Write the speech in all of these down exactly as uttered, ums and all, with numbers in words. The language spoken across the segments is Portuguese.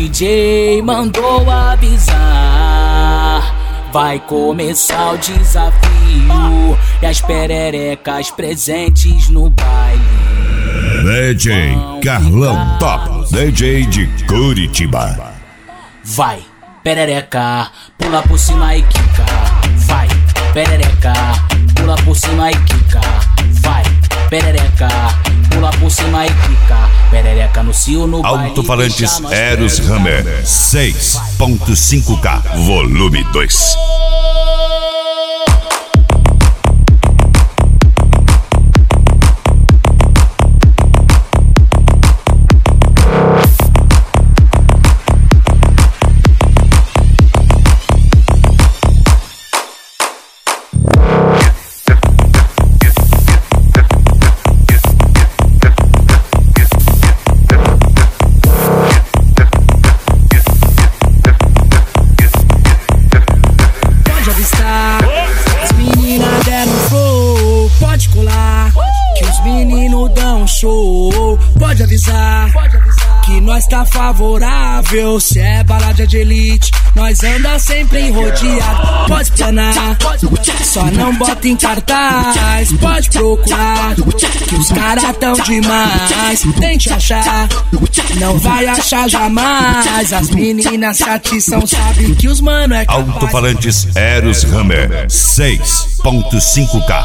D J mandou avisar, vai começar o desafio e as pererecas presentes no baile. D J Carlão Top, D J de Curitiba. Vai, perereca, pula por cima e quica. Vai, perereca, pula por cima e quica. Vai, perereca, pula por cima e quica. Perereca no cio no baile. Alto-falantes Eros Hammer seis ponto cinco K, volume dois. As meninas deram flow, pode colar, que os meninos dão show. Pode avisar, que nós tá favorável. Se é balada de elite, nós anda sempre rodeado. Pode planar, só não bota em cartaz. Pode procurar, que os caras tão demais. Tente achar, não vai achar jamais. As meninas se atiçam, sabe que os mano é capaz. Alto-falantes Eros Hammer seis ponto cinco K.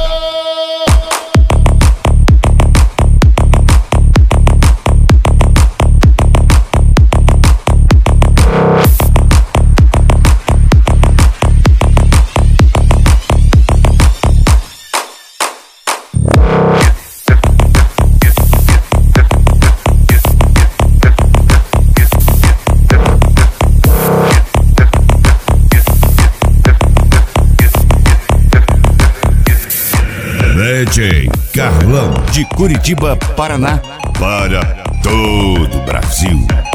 D J Carlão de Curitiba, Paraná, para todo o Brasil.